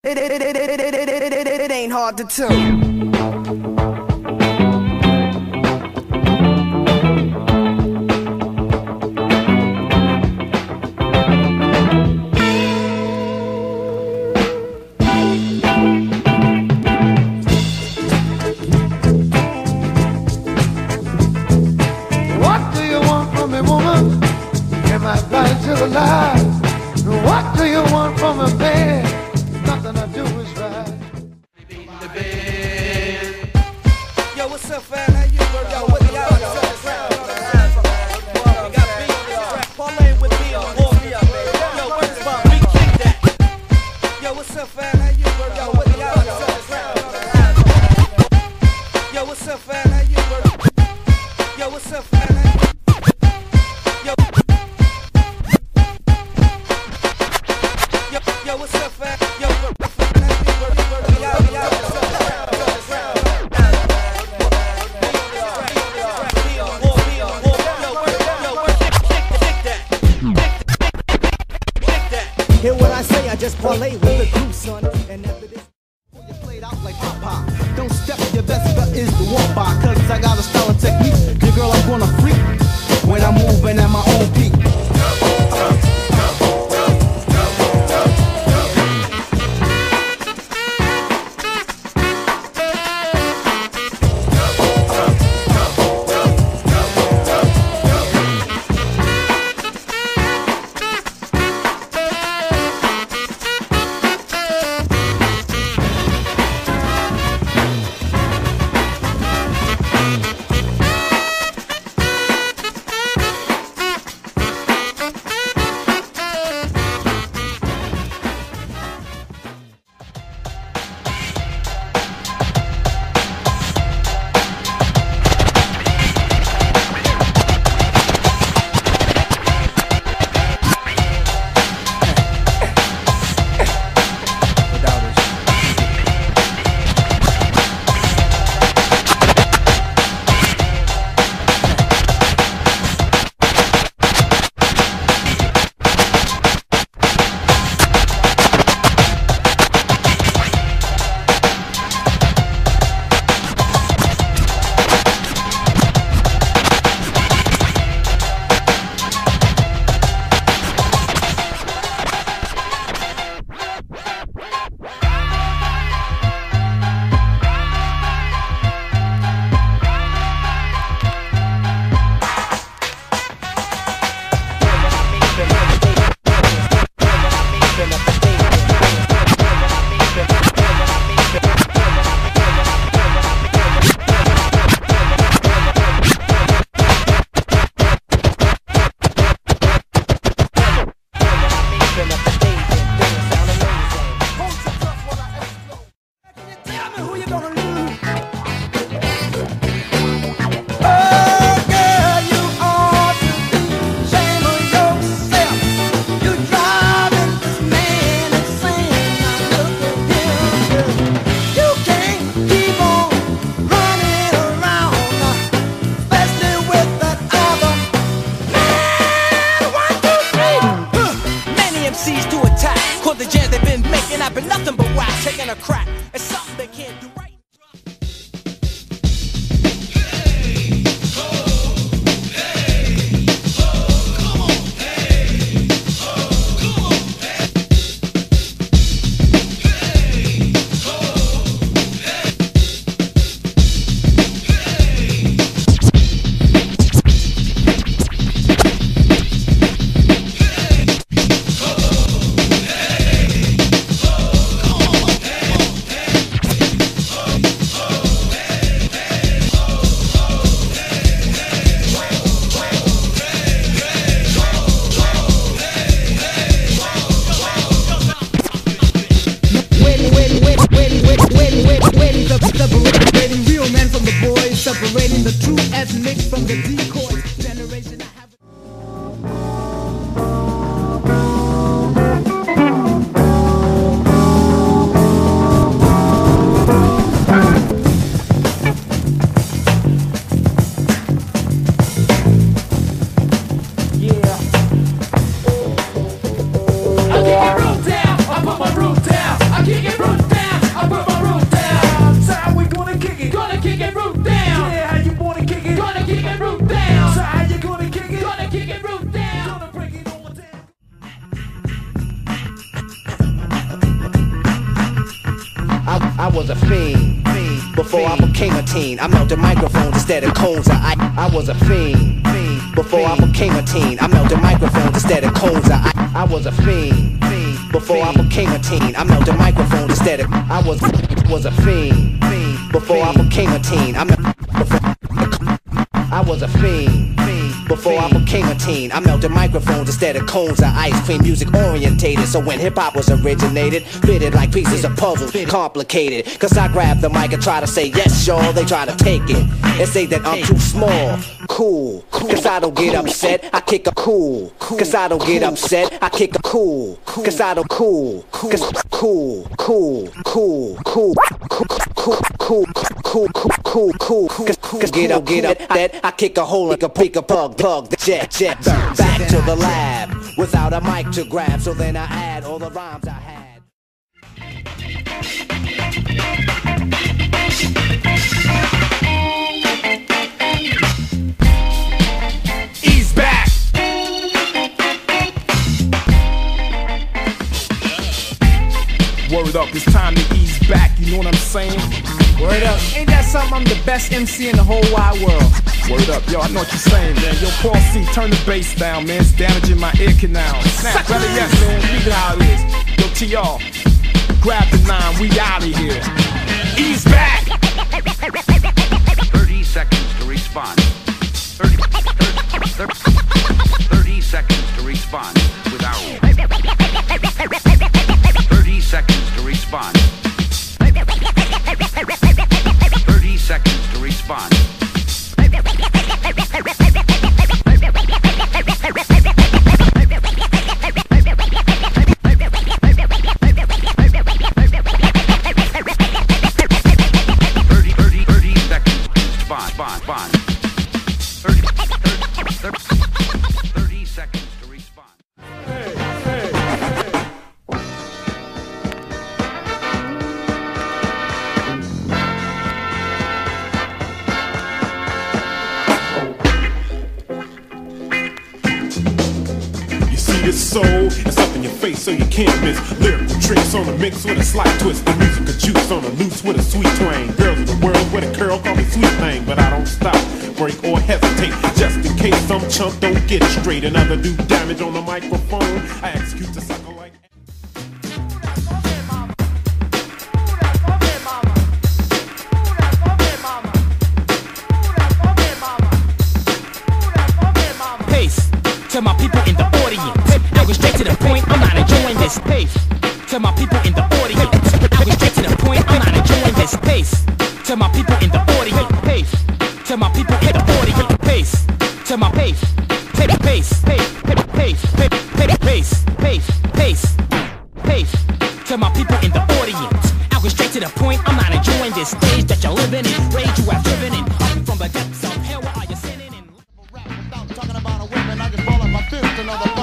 It ain't hard to tell. What do you want from me, woman? Am I blind to the lies? What do you want from me, man? Nothing I do is right. Yo, what's up, fam? How you doing? Yo, what y'all doing? You got beat on this track. Parlay with me on the warm. Yo, where's my beat? Kick that. Yo, what's up, fam? How you doing? Yo, what y'all doing? Yo, what's up, fam? How you doing? Yo, what's up, fam? Yo, yo, what's up, fam? Yo, Hear what I say, I just parlay with the crew, son. And after this, you played out like Pop. Don't step, your best bet is to walk by. Cause I got a style and technique. Your girl, I'm gonna freak when I'm moving at my own peak. the jams they've been making, I've been nothing but whack, taking a crack. It's something they can't do right. Separating real men from the boys, separating the true ethnic from the decoys. Generation I have. Yeah. I kick it real down. I put my roof down. I kick it I was a fiend before I became a teen. I melted microphones instead of cones of ice. I was a fiend before I became a teen. I melted microphones instead of cones of ice. I was a fiend before I became a teen. I melted microphones instead of. I was a fiend before I became a teen. I was a fiend before I became a teen. I melted microphones instead of cones of ice cream. Music orientated, so when hip-hop was originated, fitted like pieces of puzzles, complicated. Cause I grab the mic and try to say yes, y'all. They try to take it and say that I'm too small. Cool, cause I don't get upset, I kick a cool. Cause I don't get upset, I kick a cool. Cause I don't cool. Cause cool. Cause get up that I kick a hole like a pick a plug the jet back to the lab without a mic to grab. So then I add all the rhymes I had. Ease back. Word up, it's time to ease back, you know what I'm saying? Word up, ain't that something? I'm the best MC in the whole wide world. Word up, yo, I know what you're saying, man. Yo, Paul C, turn the bass down, man. It's damaging my ear canal. Snap, better yet, man, leave it how it is. Yo, TR, grab the 9, we out of here. Ease back! 30 seconds to respond. 30 seconds to respond without 30 seconds to respond. 30 seconds to respond. 30 seconds. Bond. 30 seconds to respond. This soul, it's up in your face so you can't miss. Lyrical tricks on a mix with a slight twist. The music of juice on a loose with a sweet twang. Girls of the world with a curl call me sweet thing. But I don't stop, break or hesitate. Just in case some chump don't get it straight. Another do damage on the microphone. I execute the sucker like pace to my people in the audience. I go straight to the point, I'm not enjoying this pace. To my people in the audience. I go straight to the point, I'm not enjoying this pace. To my people in the audience. Pace. To my people in the audience. Pace. To my pace. Pace. To my people in the audience. I go straight to the point, I'm not enjoying this stage that you're living in. Rage you have driven in. From the depths of hell, where are you sitting in? Without talking about a woman, I just ball up my fist, another